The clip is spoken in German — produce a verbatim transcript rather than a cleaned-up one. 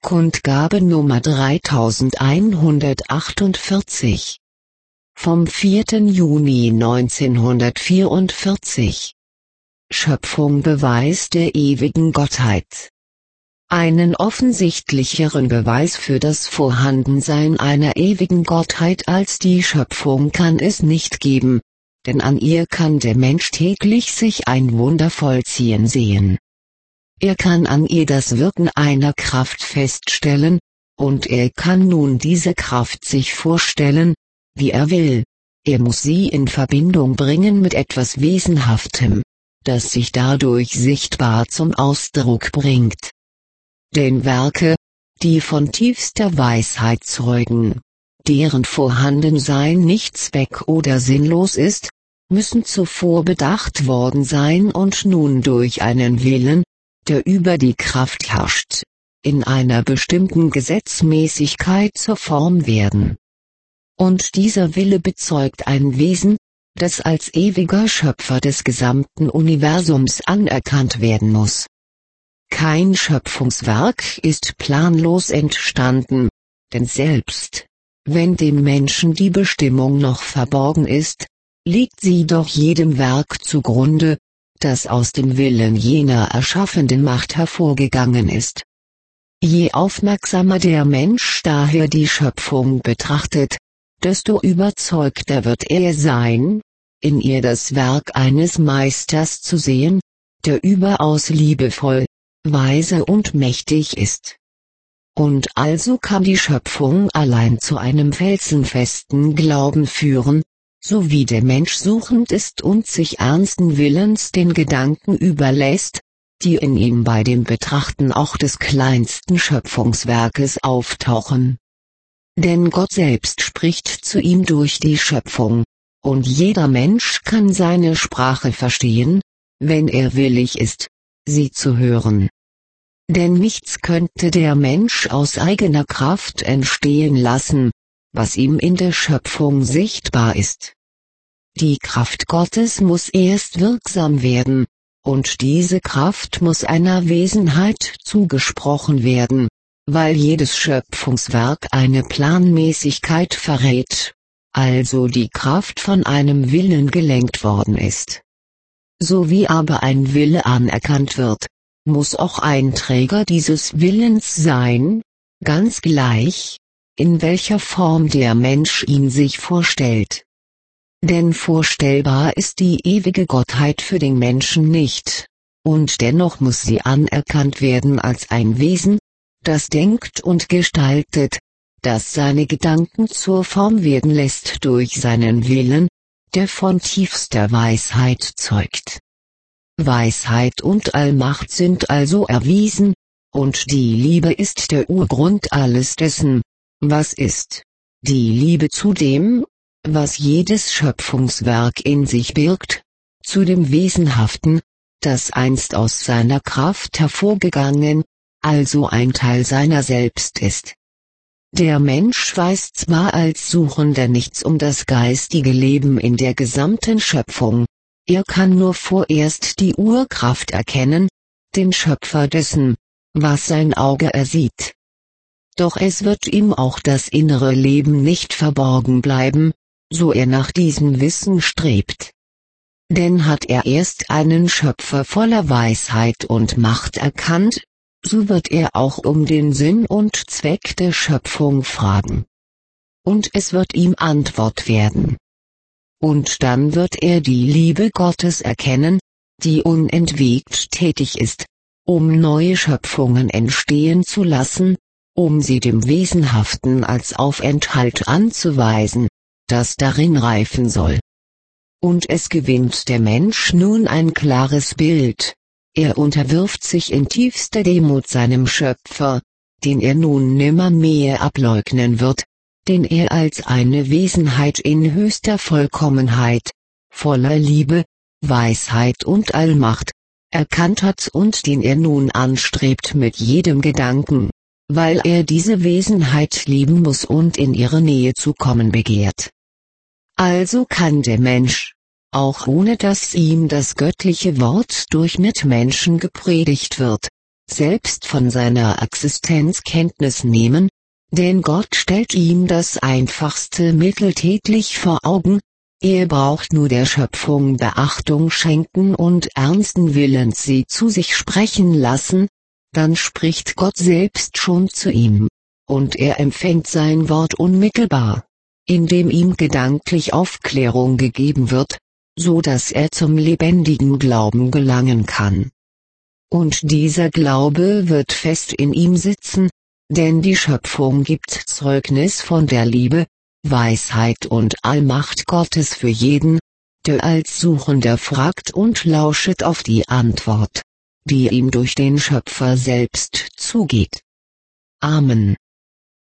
Kundgabe Nummer dreitausendeinhundertachtundvierzig vom vierten Juni neunzehnhundertvierundvierzig. Schöpfung Beweis der ewigen Gottheit. Einen offensichtlicheren Beweis für das Vorhandensein einer ewigen Gottheit als die Schöpfung kann es nicht geben, denn an ihr kann der Mensch täglich sich ein Wunder vollziehen sehen. Er kann an ihr das Wirken einer Kraft feststellen, und er kann nun diese Kraft sich vorstellen, wie er will. Er muss sie in Verbindung bringen mit etwas Wesenhaftem, das sich dadurch sichtbar zum Ausdruck bringt. Denn Werke, die von tiefster Weisheit zeugen, deren Vorhandensein nicht zweck- oder sinnlos ist, müssen zuvor bedacht worden sein und nun durch einen Willen, der über die Kraft herrscht, in einer bestimmten Gesetzmäßigkeit zur Form werden. Und dieser Wille bezeugt ein Wesen, das als ewiger Schöpfer des gesamten Universums anerkannt werden muss. Kein Schöpfungswerk ist planlos entstanden, denn selbst, wenn dem Menschen die Bestimmung noch verborgen ist, liegt sie doch jedem Werk zugrunde, das aus dem Willen jener erschaffenden Macht hervorgegangen ist. Je aufmerksamer der Mensch daher die Schöpfung betrachtet, desto überzeugter wird er sein, in ihr das Werk eines Meisters zu sehen, der überaus liebevoll, weise und mächtig ist. Und also kann die Schöpfung allein zu einem felsenfesten Glauben führen, so wie der Mensch suchend ist und sich ernsten Willens den Gedanken überlässt, die in ihm bei dem Betrachten auch des kleinsten Schöpfungswerkes auftauchen. Denn Gott selbst spricht zu ihm durch die Schöpfung, und jeder Mensch kann seine Sprache verstehen, wenn er willig ist, sie zu hören. Denn nichts könnte der Mensch aus eigener Kraft entstehen lassen, was ihm in der Schöpfung sichtbar ist. Die Kraft Gottes muss erst wirksam werden, und diese Kraft muss einer Wesenheit zugesprochen werden, weil jedes Schöpfungswerk eine Planmäßigkeit verrät, also die Kraft von einem Willen gelenkt worden ist. So wie aber ein Wille anerkannt wird, muss auch ein Träger dieses Willens sein, ganz gleich, in welcher Form der Mensch ihn sich vorstellt. Denn vorstellbar ist die ewige Gottheit für den Menschen nicht, und dennoch muss sie anerkannt werden als ein Wesen, das denkt und gestaltet, das seine Gedanken zur Form werden lässt durch seinen Willen, der von tiefster Weisheit zeugt. Weisheit und Allmacht sind also erwiesen, und die Liebe ist der Urgrund alles dessen, was ist. Die Liebe zu dem, was jedes Schöpfungswerk in sich birgt, zu dem Wesenhaften, das einst aus seiner Kraft hervorgegangen, also ein Teil seiner selbst ist. Der Mensch weiß zwar als Suchender nichts um das geistige Leben in der gesamten Schöpfung, er kann nur vorerst die Urkraft erkennen, den Schöpfer dessen, was sein Auge ersieht. Doch es wird ihm auch das innere Leben nicht verborgen bleiben, so er nach diesem Wissen strebt. Denn hat er erst einen Schöpfer voller Weisheit und Macht erkannt, so wird er auch um den Sinn und Zweck der Schöpfung fragen. Und es wird ihm Antwort werden. Und dann wird er die Liebe Gottes erkennen, die unentwegt tätig ist, um neue Schöpfungen entstehen zu lassen, um sie dem Wesenhaften als Aufenthalt anzuweisen, das darin reifen soll. Und es gewinnt der Mensch nun ein klares Bild, er unterwirft sich in tiefster Demut seinem Schöpfer, den er nun nimmermehr ableugnen wird, den er als eine Wesenheit in höchster Vollkommenheit, voller Liebe, Weisheit und Allmacht, erkannt hat und den er nun anstrebt mit jedem Gedanken, weil er diese Wesenheit lieben muss und in ihre Nähe zu kommen begehrt. Also kann der Mensch, auch ohne dass ihm das göttliche Wort durch Mitmenschen gepredigt wird, selbst von seiner Existenz Kenntnis nehmen, denn Gott stellt ihm das einfachste Mittel täglich vor Augen: Er braucht nur der Schöpfung Beachtung schenken und ernsten Willens sie zu sich sprechen lassen, dann spricht Gott selbst schon zu ihm, und er empfängt sein Wort unmittelbar, indem ihm gedanklich Aufklärung gegeben wird, so dass er zum lebendigen Glauben gelangen kann. Und dieser Glaube wird fest in ihm sitzen, denn die Schöpfung gibt Zeugnis von der Liebe, Weisheit und Allmacht Gottes für jeden, der als Suchender fragt und lauschet auf die Antwort, die ihm durch den Schöpfer selbst zugeht. Amen.